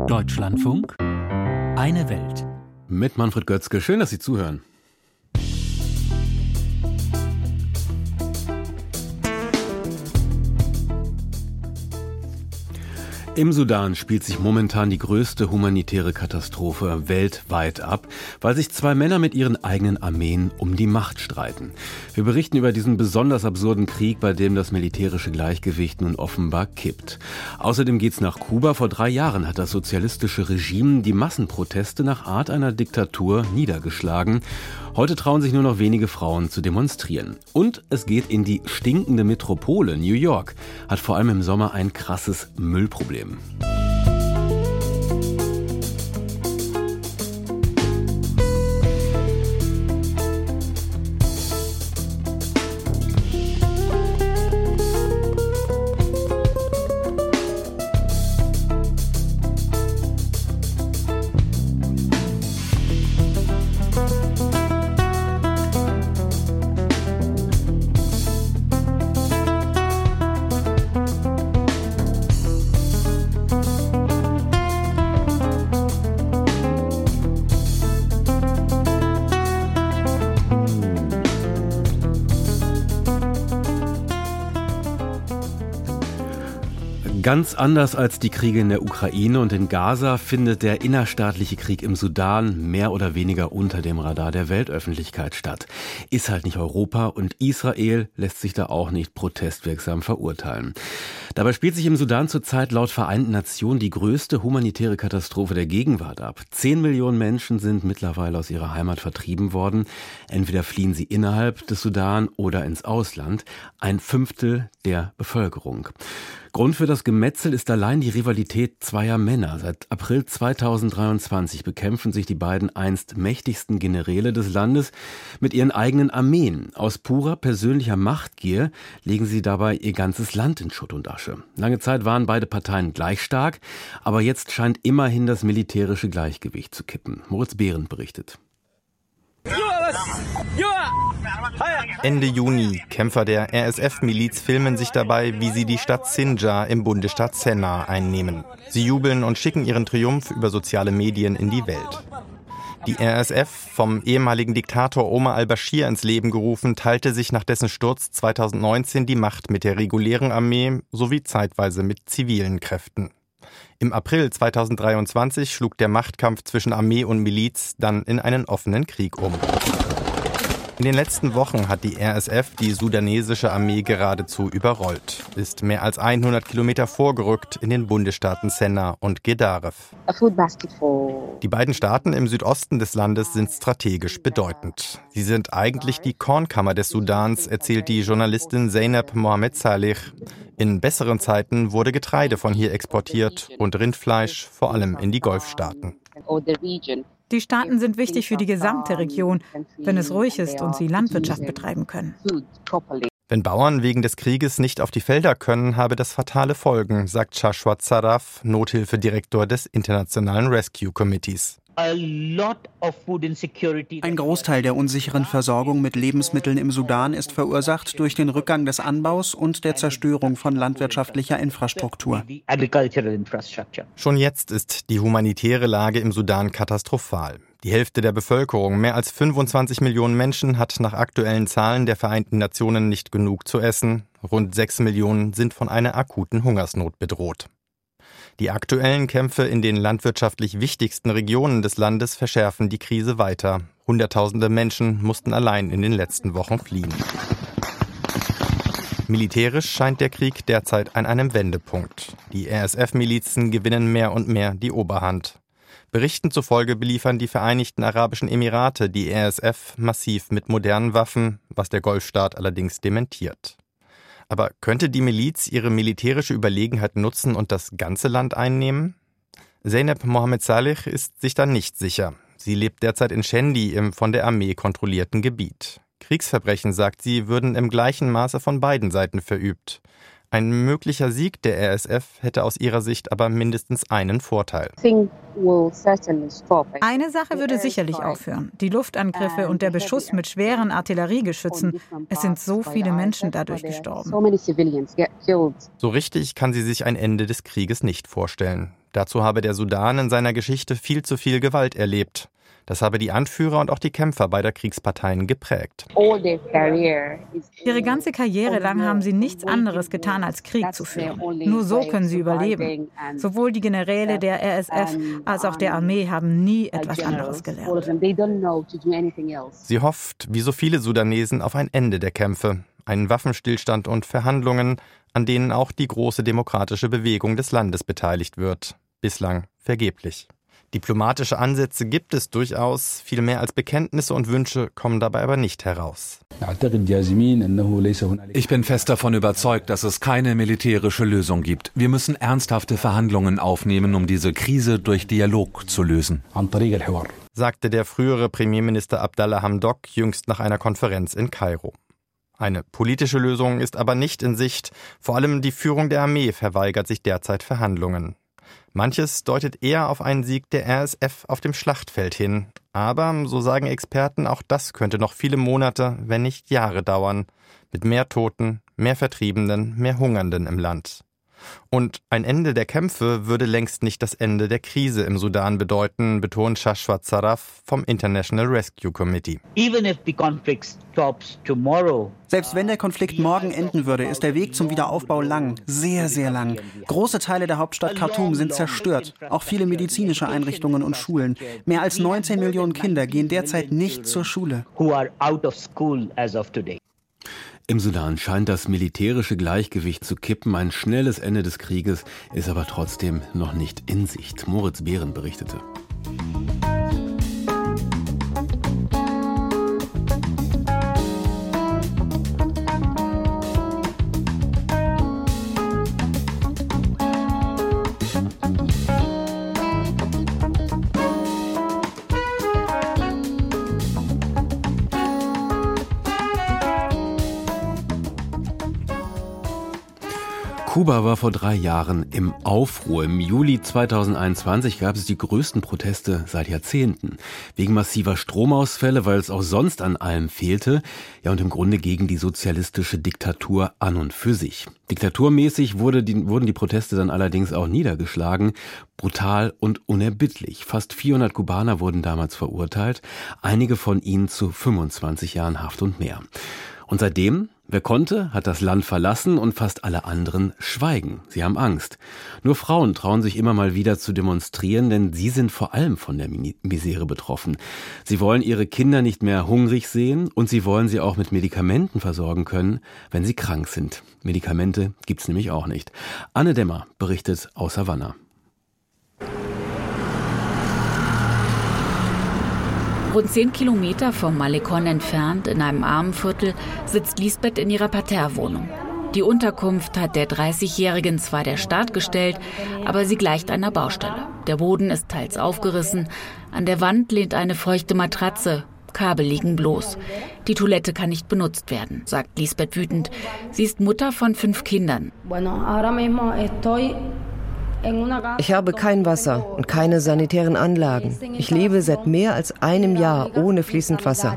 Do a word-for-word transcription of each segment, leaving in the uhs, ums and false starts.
Deutschlandfunk, eine Welt. Mit Manfred Götzke. Schön, dass Sie zuhören. Im Sudan spielt sich momentan die größte humanitäre Katastrophe weltweit ab, weil sich zwei Männer mit ihren eigenen Armeen um die Macht streiten. Wir berichten über diesen besonders absurden Krieg, bei dem das militärische Gleichgewicht nun offenbar kippt. Außerdem geht's nach Kuba. Vor drei Jahren hat das sozialistische Regime die Massenproteste nach Art einer Diktatur niedergeschlagen. Heute trauen sich nur noch wenige Frauen zu demonstrieren. Und es geht in die stinkende Metropole. New York hat vor allem im Sommer ein krasses Müllproblem. Ganz anders als die Kriege in der Ukraine und in Gaza findet der innerstaatliche Krieg im Sudan mehr oder weniger unter dem Radar der Weltöffentlichkeit statt. Ist halt nicht Europa, und Israel lässt sich da auch nicht protestwirksam verurteilen. Dabei spielt sich im Sudan zurzeit laut Vereinten Nationen die größte humanitäre Katastrophe der Gegenwart ab. Zehn Millionen Menschen sind mittlerweile aus ihrer Heimat vertrieben worden. Entweder fliehen sie innerhalb des Sudan oder ins Ausland. Ein Fünftel der Bevölkerung. Grund für das Gemetzel ist allein die Rivalität zweier Männer. Seit April zweitausenddreiundzwanzig bekämpfen sich die beiden einst mächtigsten Generäle des Landes mit ihren eigenen Armeen. Aus purer persönlicher Machtgier legen sie dabei ihr ganzes Land in Schutt und Asche. Lange Zeit waren beide Parteien gleich stark, aber jetzt scheint immerhin das militärische Gleichgewicht zu kippen. Moritz Behrendt berichtet. Ende Juni. Kämpfer der R S F-Miliz filmen sich dabei, wie sie die Stadt Sinjar im Bundesstaat Sennar einnehmen. Sie jubeln und schicken ihren Triumph über soziale Medien in die Welt. Die R S F, vom ehemaligen Diktator Omar al-Bashir ins Leben gerufen, teilte sich nach dessen Sturz zweitausendneunzehn die Macht mit der regulären Armee sowie zeitweise mit zivilen Kräften. Im April zweitausenddreiundzwanzig schlug der Machtkampf zwischen Armee und Miliz dann in einen offenen Krieg um. In den letzten Wochen hat die R S F die sudanesische Armee geradezu überrollt, ist mehr als hundert Kilometer vorgerückt in den Bundesstaaten Sennar und Gedaref. Die beiden Staaten im Südosten des Landes sind strategisch bedeutend. Sie sind eigentlich die Kornkammer des Sudans, erzählt die Journalistin Zeynep Mohamed Saleh. In besseren Zeiten wurde Getreide von hier exportiert und Rindfleisch, vor allem in die Golfstaaten. Die Staaten sind wichtig für die gesamte Region, wenn es ruhig ist und sie Landwirtschaft betreiben können. Wenn Bauern wegen des Krieges nicht auf die Felder können, habe das fatale Folgen, sagt Shashwat Saraf, Nothilfedirektor des Internationalen Rescue Committees. Ein Großteil der unsicheren Versorgung mit Lebensmitteln im Sudan ist verursacht durch den Rückgang des Anbaus und der Zerstörung von landwirtschaftlicher Infrastruktur. Schon jetzt ist die humanitäre Lage im Sudan katastrophal. Die Hälfte der Bevölkerung, mehr als fünfundzwanzig Millionen Menschen, hat nach aktuellen Zahlen der Vereinten Nationen nicht genug zu essen. Rund sechs Millionen sind von einer akuten Hungersnot bedroht. Die aktuellen Kämpfe in den landwirtschaftlich wichtigsten Regionen des Landes verschärfen die Krise weiter. Hunderttausende Menschen mussten allein in den letzten Wochen fliehen. Militärisch scheint der Krieg derzeit an einem Wendepunkt. Die R S F-Milizen gewinnen mehr und mehr die Oberhand. Berichten zufolge beliefern die Vereinigten Arabischen Emirate die R S F massiv mit modernen Waffen, was der Golfstaat allerdings dementiert. Aber könnte die Miliz ihre militärische Überlegenheit nutzen und das ganze Land einnehmen? Zeynep Mohamed Saleh ist sich da nicht sicher. Sie lebt derzeit in Shendi im von der Armee kontrollierten Gebiet. Kriegsverbrechen, sagt sie, würden im gleichen Maße von beiden Seiten verübt. Ein möglicher Sieg der R S F hätte aus ihrer Sicht aber mindestens einen Vorteil. Eine Sache würde sicherlich aufhören: die Luftangriffe und der Beschuss mit schweren Artilleriegeschützen. Es sind so viele Menschen dadurch gestorben. So richtig kann sie sich ein Ende des Krieges nicht vorstellen. Dazu habe der Sudan in seiner Geschichte viel zu viel Gewalt erlebt. Das habe die Anführer und auch die Kämpfer beider Kriegsparteien geprägt. Ihre ganze Karriere lang haben sie nichts anderes getan, als Krieg zu führen. Nur so können sie überleben. Sowohl die Generäle der R S F als auch der Armee haben nie etwas anderes gelernt. Sie hofft, wie so viele Sudanesen, auf ein Ende der Kämpfe, einen Waffenstillstand und Verhandlungen, an denen auch die große demokratische Bewegung des Landes beteiligt wird. Bislang vergeblich. Diplomatische Ansätze gibt es durchaus, viel mehr als Bekenntnisse und Wünsche kommen dabei aber nicht heraus. Ich bin fest davon überzeugt, dass es keine militärische Lösung gibt. Wir müssen ernsthafte Verhandlungen aufnehmen, um diese Krise durch Dialog zu lösen, sagte der frühere Premierminister Abdallah Hamdok jüngst nach einer Konferenz in Kairo. Eine politische Lösung ist aber nicht in Sicht. Vor allem die Führung der Armee verweigert sich derzeit Verhandlungen. Manches deutet eher auf einen Sieg der R S F auf dem Schlachtfeld hin. Aber, so sagen Experten, auch das könnte noch viele Monate, wenn nicht Jahre dauern. Mit mehr Toten, mehr Vertriebenen, mehr Hungernden im Land. Und ein Ende der Kämpfe würde längst nicht das Ende der Krise im Sudan bedeuten, betont Shashwat Saraf vom International Rescue Committee. Selbst wenn der Konflikt morgen enden würde, ist der Weg zum Wiederaufbau lang, sehr, sehr lang. Große Teile der Hauptstadt Khartoum sind zerstört, auch viele medizinische Einrichtungen und Schulen. Mehr als neunzehn Millionen Kinder gehen derzeit nicht zur Schule. Im Sudan scheint das militärische Gleichgewicht zu kippen. Ein schnelles Ende des Krieges ist aber trotzdem noch nicht in Sicht. Moritz Behren berichtete. Kuba war vor drei Jahren im Aufruhr. Im Juli zweitausendeinundzwanzig gab es die größten Proteste seit Jahrzehnten. Wegen massiver Stromausfälle, weil es auch sonst an allem fehlte. Ja, und im Grunde gegen die sozialistische Diktatur an und für sich. Diktaturmäßig wurde die, wurden die Proteste dann allerdings auch niedergeschlagen. Brutal und unerbittlich. Fast vierhundert Kubaner wurden damals verurteilt. Einige von ihnen zu fünfundzwanzig Jahren Haft und mehr. Und seitdem, wer konnte, hat das Land verlassen und fast alle anderen schweigen. Sie haben Angst. Nur Frauen trauen sich immer mal wieder zu demonstrieren, denn sie sind vor allem von der Misere betroffen. Sie wollen ihre Kinder nicht mehr hungrig sehen und sie wollen sie auch mit Medikamenten versorgen können, wenn sie krank sind. Medikamente gibt's nämlich auch nicht. Anne Dämmer berichtet aus Havanna. Rund zehn Kilometer vom Malecón entfernt, in einem Armenviertel, sitzt Lisbeth in ihrer Parterrewohnung. Die Unterkunft hat der dreißigjährigen zwar der Staat gestellt, aber sie gleicht einer Baustelle. Der Boden ist teils aufgerissen, an der Wand lehnt eine feuchte Matratze, Kabel liegen bloß. Die Toilette kann nicht benutzt werden, sagt Lisbeth wütend. Sie ist Mutter von fünf Kindern. Ich habe kein Wasser und keine sanitären Anlagen. Ich lebe seit mehr als einem Jahr ohne fließend Wasser.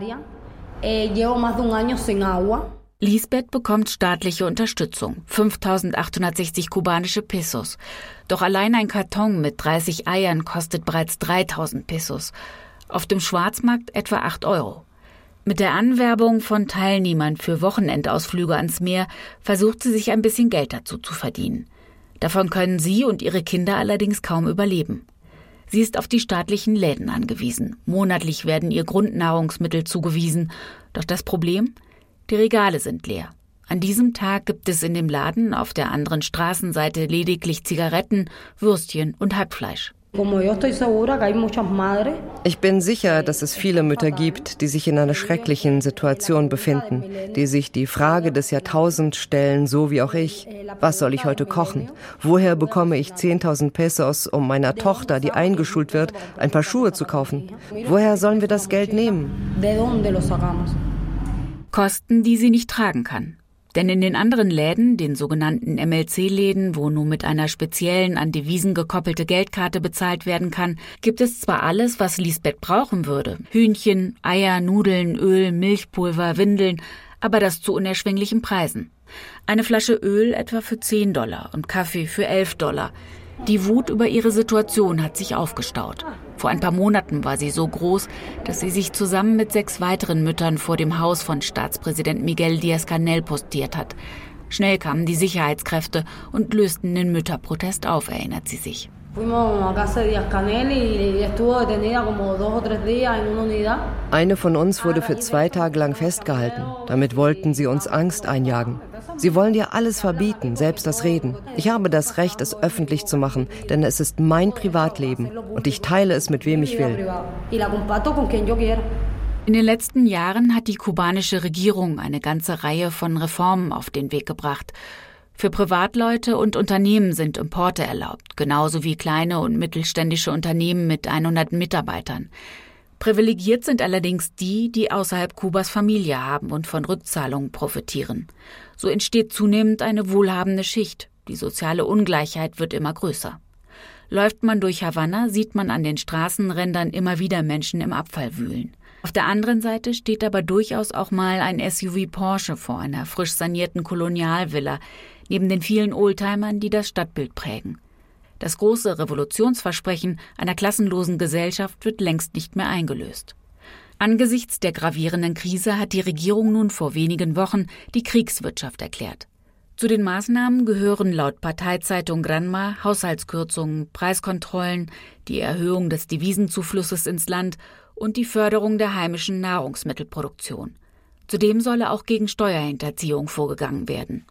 Lisbeth bekommt staatliche Unterstützung, fünftausendachthundertsechzig kubanische Pesos. Doch allein ein Karton mit dreißig Eiern kostet bereits dreitausend Pesos. Auf dem Schwarzmarkt etwa acht Euro. Mit der Anwerbung von Teilnehmern für Wochenendausflüge ans Meer versucht sie sich ein bisschen Geld dazu zu verdienen. Davon können sie und ihre Kinder allerdings kaum überleben. Sie ist auf die staatlichen Läden angewiesen. Monatlich werden ihr Grundnahrungsmittel zugewiesen. Doch das Problem? Die Regale sind leer. An diesem Tag gibt es in dem Laden auf der anderen Straßenseite lediglich Zigaretten, Würstchen und Hackfleisch. Ich bin sicher, dass es viele Mütter gibt, die sich in einer schrecklichen Situation befinden, die sich die Frage des Jahrtausends stellen, so wie auch ich. Was soll ich heute kochen? Woher bekomme ich zehntausend Pesos, um meiner Tochter, die eingeschult wird, ein paar Schuhe zu kaufen? Woher sollen wir das Geld nehmen? Kosten, die sie nicht tragen kann. Denn in den anderen Läden, den sogenannten M L C-Läden, wo nur mit einer speziellen an Devisen gekoppelte Geldkarte bezahlt werden kann, gibt es zwar alles, was Lisbeth brauchen würde. Hühnchen, Eier, Nudeln, Öl, Milchpulver, Windeln, aber das zu unerschwinglichen Preisen. Eine Flasche Öl etwa für zehn Dollar und Kaffee für elf Dollar. Die Wut über ihre Situation hat sich aufgestaut. Vor ein paar Monaten war sie so groß, dass sie sich zusammen mit sechs weiteren Müttern vor dem Haus von Staatspräsident Miguel Díaz-Canel postiert hat. Schnell kamen die Sicherheitskräfte und lösten den Mütterprotest auf, erinnert sie sich. Eine von uns wurde für zwei Tage lang festgehalten. Damit wollten sie uns Angst einjagen. Sie wollen dir alles verbieten, selbst das Reden. Ich habe das Recht, es öffentlich zu machen, denn es ist mein Privatleben und ich teile es mit wem ich will. In den letzten Jahren hat die kubanische Regierung eine ganze Reihe von Reformen auf den Weg gebracht. Für Privatleute und Unternehmen sind Importe erlaubt, genauso wie kleine und mittelständische Unternehmen mit hundert Mitarbeitern. Privilegiert sind allerdings die, die außerhalb Kubas Familie haben und von Rückzahlungen profitieren. So entsteht zunehmend eine wohlhabende Schicht. Die soziale Ungleichheit wird immer größer. Läuft man durch Havanna, sieht man an den Straßenrändern immer wieder Menschen im Abfall wühlen. Auf der anderen Seite steht aber durchaus auch mal ein S U V Porsche vor einer frisch sanierten Kolonialvilla, neben den vielen Oldtimern, die das Stadtbild prägen. Das große Revolutionsversprechen einer klassenlosen Gesellschaft wird längst nicht mehr eingelöst. Angesichts der gravierenden Krise hat die Regierung nun vor wenigen Wochen die Kriegswirtschaft erklärt. Zu den Maßnahmen gehören laut Parteizeitung Granma Haushaltskürzungen, Preiskontrollen, die Erhöhung des Devisenzuflusses ins Land und die Förderung der heimischen Nahrungsmittelproduktion. Zudem solle auch gegen Steuerhinterziehung vorgegangen werden.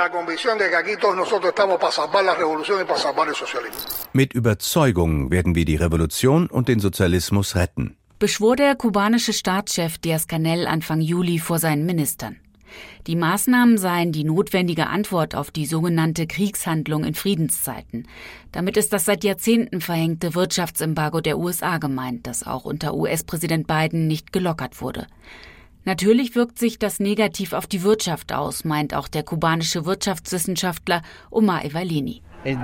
Mit Überzeugung werden wir die Revolution und den Sozialismus retten, beschwor der kubanische Staatschef Díaz-Canel Anfang Juli vor seinen Ministern. Die Maßnahmen seien die notwendige Antwort auf die sogenannte Kriegshandlung in Friedenszeiten. Damit ist das seit Jahrzehnten verhängte Wirtschaftsembargo der U S A gemeint, das auch unter U S-Präsident Biden nicht gelockert wurde. Natürlich wirkt sich das negativ auf die Wirtschaft aus, meint auch der kubanische Wirtschaftswissenschaftler Omar Evallini.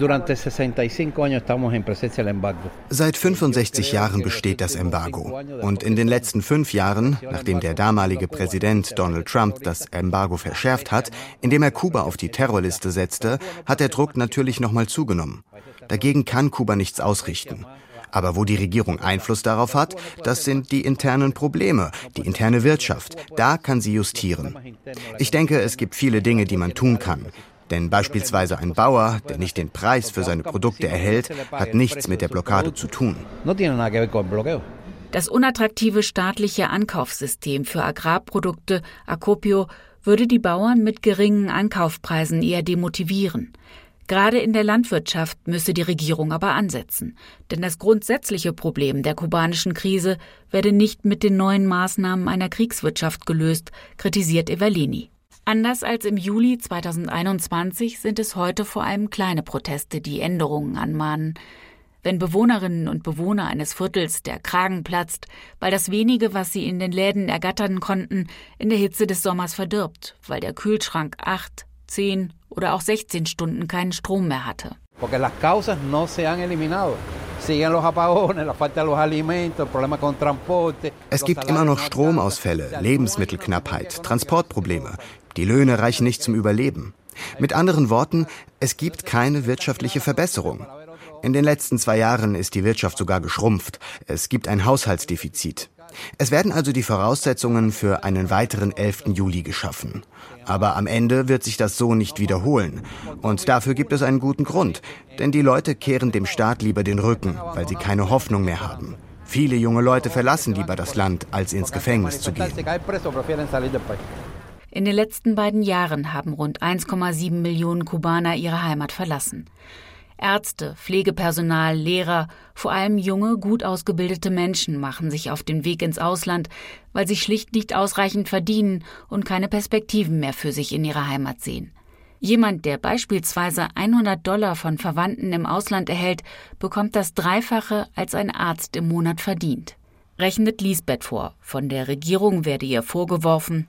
Seit fünfundsechzig Jahren besteht das Embargo. Und in den letzten fünf Jahren, nachdem der damalige Präsident Donald Trump das Embargo verschärft hat, indem er Kuba auf die Terrorliste setzte, hat der Druck natürlich nochmal zugenommen. Dagegen kann Kuba nichts ausrichten. Aber wo die Regierung Einfluss darauf hat, das sind die internen Probleme, die interne Wirtschaft. Da kann sie justieren. Ich denke, es gibt viele Dinge, die man tun kann. Denn beispielsweise ein Bauer, der nicht den Preis für seine Produkte erhält, hat nichts mit der Blockade zu tun. Das unattraktive staatliche Ankaufssystem für Agrarprodukte, Acopio, würde die Bauern mit geringen Ankaufpreisen eher demotivieren. Gerade in der Landwirtschaft müsse die Regierung aber ansetzen. Denn das grundsätzliche Problem der kubanischen Krise werde nicht mit den neuen Maßnahmen einer Kriegswirtschaft gelöst, kritisiert Evallini. Anders als im Juli zweitausendeinundzwanzig sind es heute vor allem kleine Proteste, die Änderungen anmahnen. Wenn Bewohnerinnen und Bewohner eines Viertels der Kragen platzt, weil das wenige, was sie in den Läden ergattern konnten, in der Hitze des Sommers verdirbt, weil der Kühlschrank acht, zehn oder auch sechzehn Stunden keinen Strom mehr hatte. Es gibt immer noch Stromausfälle, Lebensmittelknappheit, Transportprobleme. Die Löhne reichen nicht zum Überleben. Mit anderen Worten, es gibt keine wirtschaftliche Verbesserung. In den letzten zwei Jahren ist die Wirtschaft sogar geschrumpft. Es gibt ein Haushaltsdefizit. Es werden also die Voraussetzungen für einen weiteren elften Juli geschaffen. Aber am Ende wird sich das so nicht wiederholen. Und dafür gibt es einen guten Grund. Denn die Leute kehren dem Staat lieber den Rücken, weil sie keine Hoffnung mehr haben. Viele junge Leute verlassen lieber das Land, als ins Gefängnis zu gehen. In den letzten beiden Jahren haben rund eins Komma sieben Millionen Kubaner ihre Heimat verlassen. Ärzte, Pflegepersonal, Lehrer, vor allem junge, gut ausgebildete Menschen machen sich auf den Weg ins Ausland, weil sie schlicht nicht ausreichend verdienen und keine Perspektiven mehr für sich in ihrer Heimat sehen. Jemand, der beispielsweise hundert Dollar von Verwandten im Ausland erhält, bekommt das Dreifache, als ein Arzt im Monat verdient. Rechnet Lisbeth vor. Von der Regierung werde ihr vorgeworfen: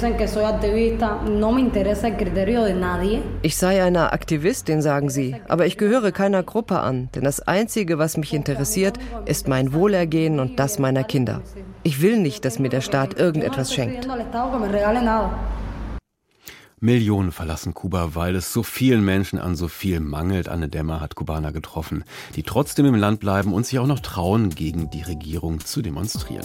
Ich sei eine Aktivistin, sagen sie, aber ich gehöre keiner Gruppe an, denn das Einzige, was mich interessiert, ist mein Wohlergehen und das meiner Kinder. Ich will nicht, dass mir der Staat irgendetwas schenkt. Millionen verlassen Kuba, weil es so vielen Menschen an so viel mangelt. Anne Dämmer hat Kubaner getroffen, die trotzdem im Land bleiben und sich auch noch trauen, gegen die Regierung zu demonstrieren.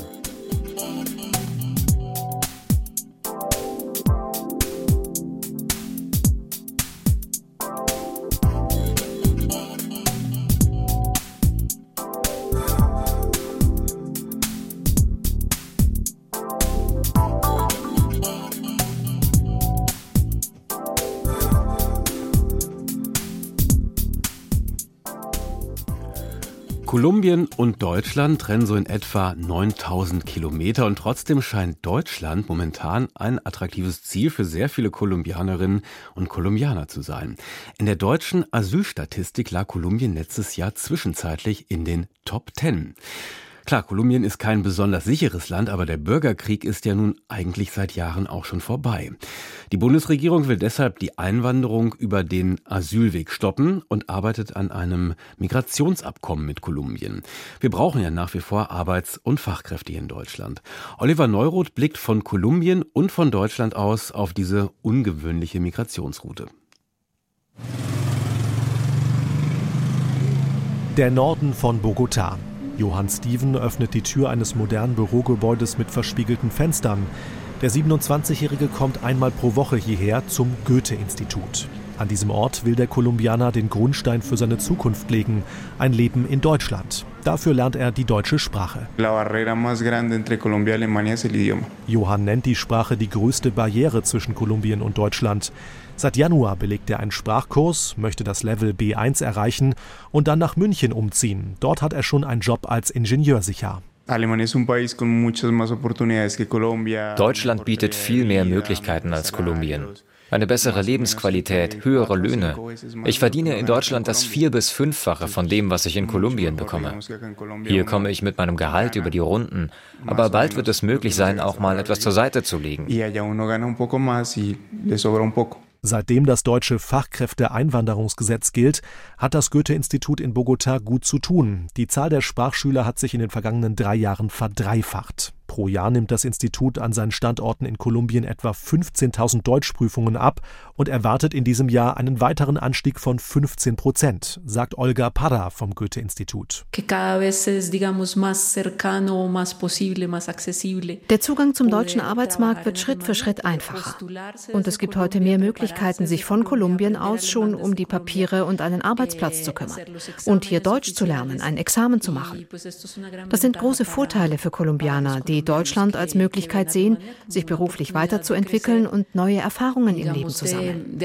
Kolumbien und Deutschland trennen so in etwa neuntausend Kilometer und trotzdem scheint Deutschland momentan ein attraktives Ziel für sehr viele Kolumbianerinnen und Kolumbianer zu sein. In der deutschen Asylstatistik lag Kolumbien letztes Jahr zwischenzeitlich in den Top Ten. Klar, Kolumbien ist kein besonders sicheres Land, aber der Bürgerkrieg ist ja nun eigentlich seit Jahren auch schon vorbei. Die Bundesregierung will deshalb die Einwanderung über den Asylweg stoppen und arbeitet an einem Migrationsabkommen mit Kolumbien. Wir brauchen ja nach wie vor Arbeits- und Fachkräfte hier in Deutschland. Oliver Neuroth blickt von Kolumbien und von Deutschland aus auf diese ungewöhnliche Migrationsroute. Der Norden von Bogotá. Johann Steven öffnet die Tür eines modernen Bürogebäudes mit verspiegelten Fenstern. Der siebenundzwanzigjährige kommt einmal pro Woche hierher zum Goethe-Institut. An diesem Ort will der Kolumbianer den Grundstein für seine Zukunft legen, ein Leben in Deutschland. Dafür lernt er die deutsche Sprache. Johann nennt die Sprache die größte Barriere zwischen Kolumbien und Deutschland. Seit Januar belegt er einen Sprachkurs, möchte das Level B eins erreichen und dann nach München umziehen. Dort hat er schon einen Job als Ingenieur sicher. Deutschland bietet viel mehr Möglichkeiten als Kolumbien. Eine bessere Lebensqualität, höhere Löhne. Ich verdiene in Deutschland das vier- bis fünffache von dem, was ich in Kolumbien bekomme. Hier komme ich mit meinem Gehalt über die Runden, aber bald wird es möglich sein, auch mal etwas zur Seite zu legen. Seitdem das deutsche Fachkräfteeinwanderungsgesetz gilt, hat das Goethe-Institut in Bogotá gut zu tun. Die Zahl der Sprachschüler hat sich in den vergangenen drei Jahren verdreifacht. Pro Jahr nimmt das Institut an seinen Standorten in Kolumbien etwa fünfzehntausend Deutschprüfungen ab und erwartet in diesem Jahr einen weiteren Anstieg von fünfzehn Prozent, sagt Olga Parra vom Goethe-Institut. Der Zugang zum deutschen Arbeitsmarkt wird Schritt für Schritt einfacher. Und es gibt heute mehr Möglichkeiten, sich von Kolumbien aus schon um die Papiere und einen Arbeitsplatz zu kümmern. Und hier Deutsch zu lernen, ein Examen zu machen. Das sind große Vorteile für Kolumbianer, die Deutschland als Möglichkeit sehen, sich beruflich weiterzuentwickeln und neue Erfahrungen im Leben zu sammeln.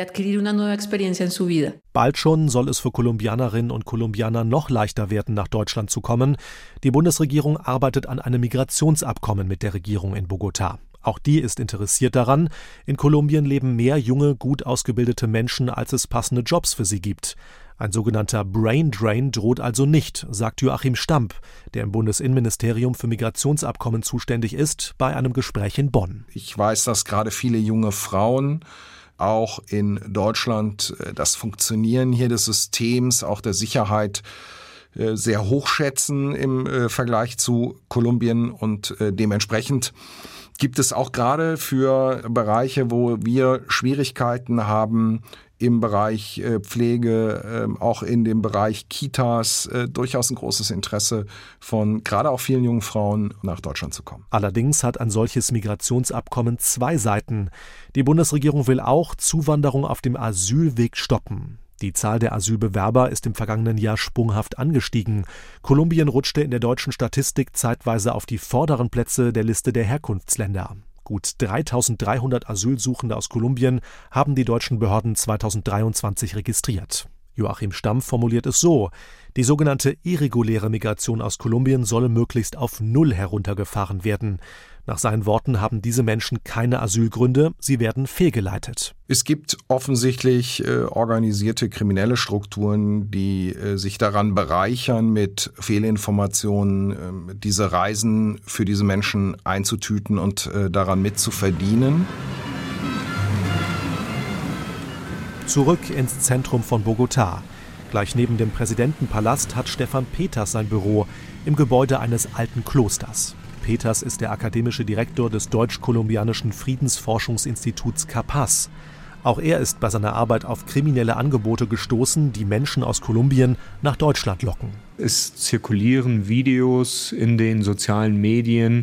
Bald schon soll es für Kolumbianerinnen und Kolumbianer noch leichter werden, nach Deutschland zu kommen. Die Bundesregierung arbeitet an einem Migrationsabkommen mit der Regierung in Bogotá. Auch die ist interessiert daran. In Kolumbien leben mehr junge, gut ausgebildete Menschen, als es passende Jobs für sie gibt. Ein sogenannter Brain Drain droht also nicht, sagt Joachim Stamp, der im Bundesinnenministerium für Migrationsabkommen zuständig ist, bei einem Gespräch in Bonn. Ich weiß, dass gerade viele junge Frauen auch in Deutschland das Funktionieren hier des Systems, auch der Sicherheit sehr hoch schätzen im Vergleich zu Kolumbien und dementsprechend gibt es auch gerade für Bereiche, wo wir Schwierigkeiten haben, im Bereich Pflege, auch in dem Bereich Kitas, durchaus ein großes Interesse von gerade auch vielen jungen Frauen nach Deutschland zu kommen. Allerdings hat ein solches Migrationsabkommen zwei Seiten. Die Bundesregierung will auch Zuwanderung auf dem Asylweg stoppen. Die Zahl der Asylbewerber ist im vergangenen Jahr sprunghaft angestiegen. Kolumbien rutschte in der deutschen Statistik zeitweise auf die vorderen Plätze der Liste der Herkunftsländer. Gut dreitausenddreihundert Asylsuchende aus Kolumbien haben die deutschen Behörden zweitausenddreiundzwanzig registriert. Joachim Stamm formuliert es so: Die sogenannte irreguläre Migration aus Kolumbien solle möglichst auf Null heruntergefahren werden. Nach seinen Worten haben diese Menschen keine Asylgründe, sie werden fehlgeleitet. Es gibt offensichtlich äh, organisierte kriminelle Strukturen, die äh, sich daran bereichern, mit Fehlinformationen äh, diese Reisen für diese Menschen einzutüten und äh, daran mitzuverdienen. Zurück ins Zentrum von Bogotá. Gleich neben dem Präsidentenpalast hat Stefan Peters sein Büro im Gebäude eines alten Klosters. Peters ist der akademische Direktor des deutsch-kolumbianischen Friedensforschungsinstituts C A P A S. Auch er ist bei seiner Arbeit auf kriminelle Angebote gestoßen, die Menschen aus Kolumbien nach Deutschland locken. Es zirkulieren Videos in den sozialen Medien,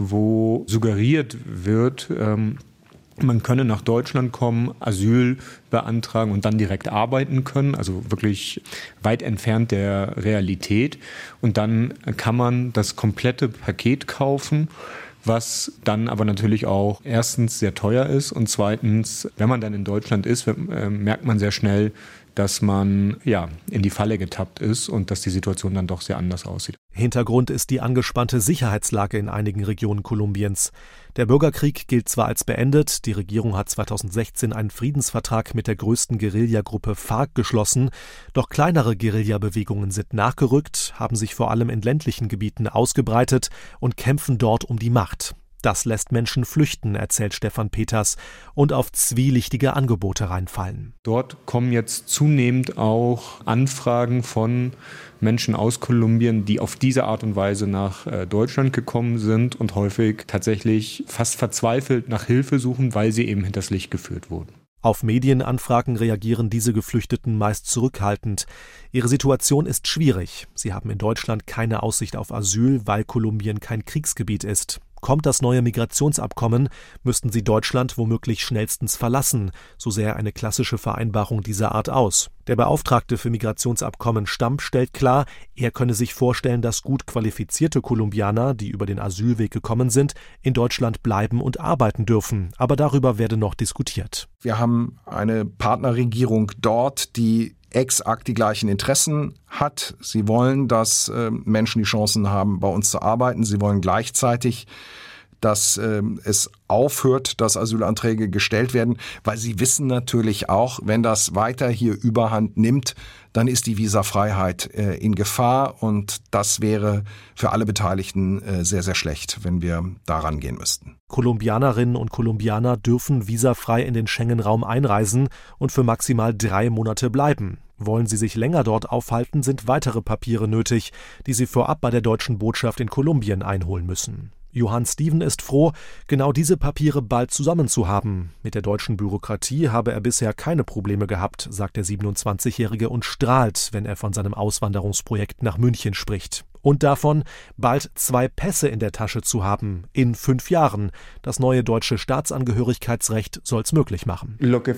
wo suggeriert wird, ähm, man könne nach Deutschland kommen, Asyl beantragen und dann direkt arbeiten können, also wirklich weit entfernt der Realität. Und dann kann man das komplette Paket kaufen, was dann aber natürlich auch erstens sehr teuer ist und zweitens, wenn man dann in Deutschland ist, merkt man sehr schnell, dass man ja in die Falle getappt ist und dass die Situation dann doch sehr anders aussieht. Hintergrund ist die angespannte Sicherheitslage in einigen Regionen Kolumbiens. Der Bürgerkrieg gilt zwar als beendet, die Regierung hat zweitausendsechzehn einen Friedensvertrag mit der größten Guerillagruppe FARC geschlossen, doch kleinere Guerillabewegungen sind nachgerückt, haben sich vor allem in ländlichen Gebieten ausgebreitet und kämpfen dort um die Macht. Das lässt Menschen flüchten, erzählt Stefan Peters, und auf zwielichtige Angebote reinfallen. Dort kommen jetzt zunehmend auch Anfragen von Menschen aus Kolumbien, die auf diese Art und Weise nach Deutschland gekommen sind und häufig tatsächlich fast verzweifelt nach Hilfe suchen, weil sie eben hinters Licht geführt wurden. Auf Medienanfragen reagieren diese Geflüchteten meist zurückhaltend. Ihre Situation ist schwierig. Sie haben in Deutschland keine Aussicht auf Asyl, weil Kolumbien kein Kriegsgebiet ist. Kommt das neue Migrationsabkommen, müssten sie Deutschland womöglich schnellstens verlassen, so sähe eine klassische Vereinbarung dieser Art aus. Der Beauftragte für Migrationsabkommen Stamp stellt klar, er könne sich vorstellen, dass gut qualifizierte Kolumbianer, die über den Asylweg gekommen sind, in Deutschland bleiben und arbeiten dürfen. Aber darüber werde noch diskutiert. Wir haben eine Partnerregierung dort, die exakt die gleichen Interessen hat. Sie wollen, dass äh, Menschen die Chancen haben, bei uns zu arbeiten. Sie wollen gleichzeitig, dass äh, es aufhört, dass Asylanträge gestellt werden, weil sie wissen natürlich auch, wenn das weiter hier Überhand nimmt, dann ist die Visafreiheit äh, in Gefahr und das wäre für alle Beteiligten äh, sehr, sehr schlecht, wenn wir daran gehen müssten. Kolumbianerinnen und Kolumbianer dürfen visafrei in den Schengen-Raum einreisen und für maximal drei Monate bleiben. Wollen sie sich länger dort aufhalten, sind weitere Papiere nötig, die sie vorab bei der deutschen Botschaft in Kolumbien einholen müssen. Johann Steven ist froh, genau diese Papiere bald zusammen zu haben. Mit der deutschen Bürokratie habe er bisher keine Probleme gehabt, sagt der siebenundzwanzigjährige und strahlt, wenn er von seinem Auswanderungsprojekt nach München spricht. Und davon, bald zwei Pässe in der Tasche zu haben, in fünf Jahren. Das neue deutsche Staatsangehörigkeitsrecht soll's möglich machen.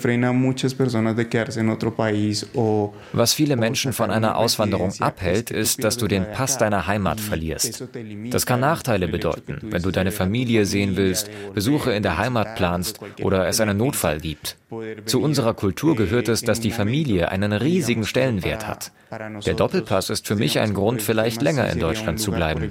Was viele Menschen von einer Auswanderung abhält, ist, dass du den Pass deiner Heimat verlierst. Das kann Nachteile bedeuten, wenn du deine Familie sehen willst, Besuche in der Heimat planst oder es einen Notfall gibt. Zu unserer Kultur gehört es, dass die Familie einen riesigen Stellenwert hat. Der Doppelpass ist für mich ein Grund, vielleicht länger in Deutschland zu bleiben.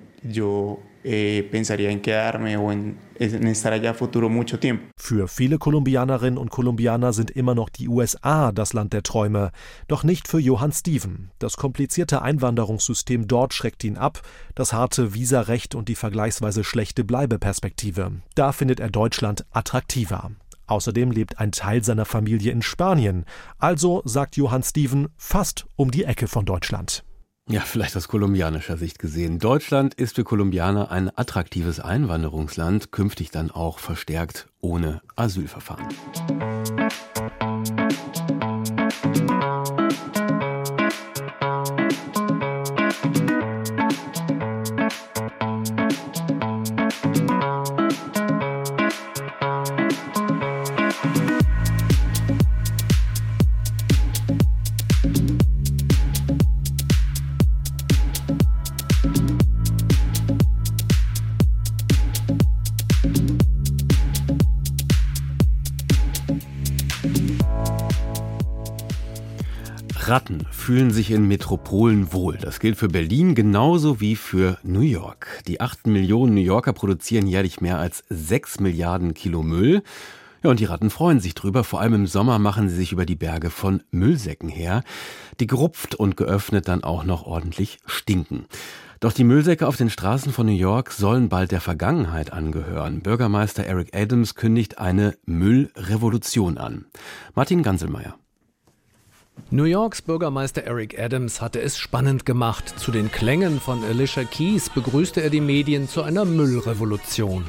Für viele Kolumbianerinnen und Kolumbianer sind immer noch die U S A das Land der Träume. Doch nicht für Johann Steven. Das komplizierte Einwanderungssystem dort schreckt ihn ab, das harte Visarecht und die vergleichsweise schlechte Bleibeperspektive. Da findet er Deutschland attraktiver. Außerdem lebt ein Teil seiner Familie in Spanien. Also, sagt Johann Steven, fast um die Ecke von Deutschland. Ja, vielleicht aus kolumbianischer Sicht gesehen. Deutschland ist für Kolumbianer ein attraktives Einwanderungsland, künftig dann auch verstärkt ohne Asylverfahren. Ratten fühlen sich in Metropolen wohl. Das gilt für Berlin genauso wie für New York. Die acht Millionen New Yorker produzieren jährlich mehr als sechs Milliarden Kilo Müll. Ja, und die Ratten freuen sich drüber. Vor allem im Sommer machen sie sich über die Berge von Müllsäcken her, die gerupft und geöffnet dann auch noch ordentlich stinken. Doch die Müllsäcke auf den Straßen von New York sollen bald der Vergangenheit angehören. Bürgermeister Eric Adams kündigt eine Müllrevolution an. Martin Ganselmeier. New Yorks Bürgermeister Eric Adams hatte es spannend gemacht. Zu den Klängen von Alicia Keys begrüßte er die Medien zu einer Müllrevolution.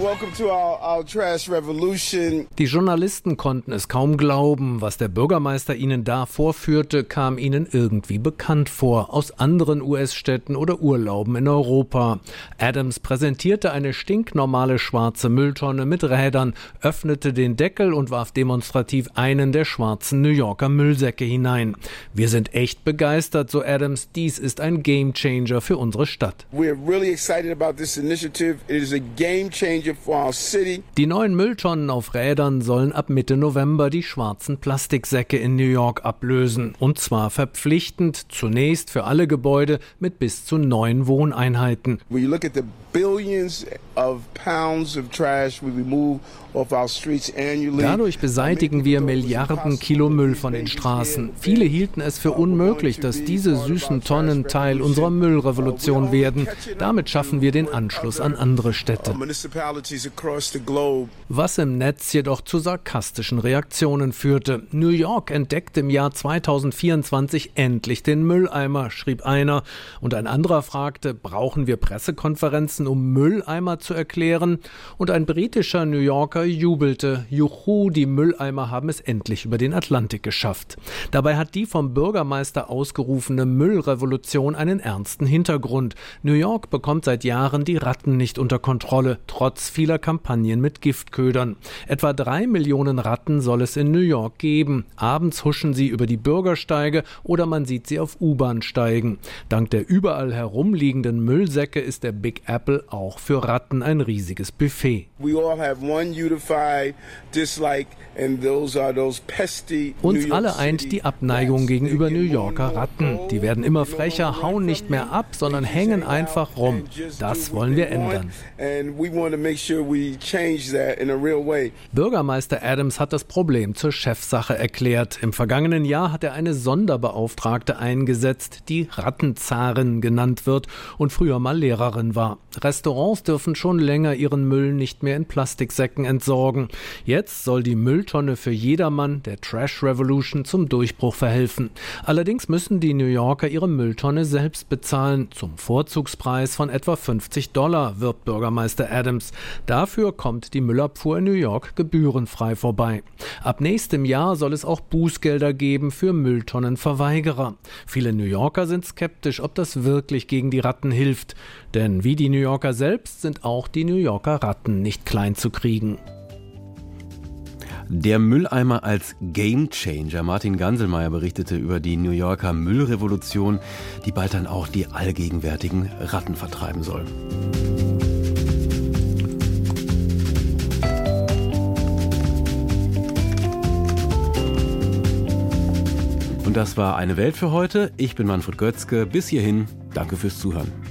Die Journalisten konnten es kaum glauben. Was der Bürgermeister ihnen da vorführte, kam ihnen irgendwie bekannt vor, aus anderen U S-Städten oder Urlauben in Europa. Adams präsentierte eine stinknormale schwarze Mülltonne mit Rädern, öffnete den Deckel und warf demonstrativ einen der schwarzen New Yorker Müllsäcke hinein. Wir sind echt begeistert, so Adams. Dies ist ein Gamechanger für unsere Stadt. We're really excited about this initiative. It is a game changer. Die neuen Mülltonnen auf Rädern sollen ab Mitte November die schwarzen Plastiksäcke in New York ablösen. Und zwar verpflichtend, zunächst für alle Gebäude mit bis zu neun Wohneinheiten. Dadurch beseitigen wir Milliarden Kilo Müll von den Straßen. Viele hielten es für unmöglich, dass diese süßen Tonnen Teil unserer Müllrevolution werden. Damit schaffen wir den Anschluss an andere Städte. Was im Netz jedoch zu sarkastischen Reaktionen führte. New York entdeckte im Jahr zweitausendvierundzwanzig endlich den Mülleimer, schrieb einer. Und ein anderer fragte, brauchen wir Pressekonferenzen, um Mülleimer zu erklären? Und ein britischer New Yorker jubelte, juhu, die Mülleimer haben es endlich über den Atlantik geschafft. Dabei hat die vom Bürgermeister ausgerufene Müllrevolution einen ernsten Hintergrund. New York bekommt seit Jahren die Ratten nicht unter Kontrolle, trotz vieler Kampagnen mit Giftködern. Etwa drei Millionen Ratten soll es in New York geben. Abends huschen sie über die Bürgersteige oder man sieht sie auf U-Bahn-Steigen. Dank der überall herumliegenden Müllsäcke ist der Big Apple auch für Ratten ein riesiges Buffet. Uns alle eint die Abneigung gegenüber New Yorker Ratten. Die werden immer frecher, hauen nicht mehr ab, sondern hängen einfach rum. Das wollen wir ändern. Bürgermeister Adams hat das Problem zur Chefsache erklärt. Im vergangenen Jahr hat er eine Sonderbeauftragte eingesetzt, die Rattenzarin genannt wird und früher mal Lehrerin war. Restaurants dürfen schon länger ihren Müll nicht mehr in Plastiksäcken entsorgen. Jetzt soll die Mülltonne für jedermann, der Trash Revolution, zum Durchbruch verhelfen. Allerdings müssen die New Yorker ihre Mülltonne selbst bezahlen, zum Vorzugspreis von etwa fünfzig Dollar, wirbt Bürgermeister Adams. Dafür kommt die Müllabfuhr in New York gebührenfrei vorbei. Ab nächstem Jahr soll es auch Bußgelder geben für Mülltonnenverweigerer. Viele New Yorker sind skeptisch, ob das wirklich gegen die Ratten hilft. Denn wie die New Yorker selbst sind auch die New Yorker Ratten nicht klein zu kriegen. Der Mülleimer als Gamechanger. Martin Ganselmeier berichtete über die New Yorker Müllrevolution, die bald dann auch die allgegenwärtigen Ratten vertreiben soll. Und das war Eine Welt für heute. Ich bin Manfred Götzke. Bis hierhin, danke fürs Zuhören.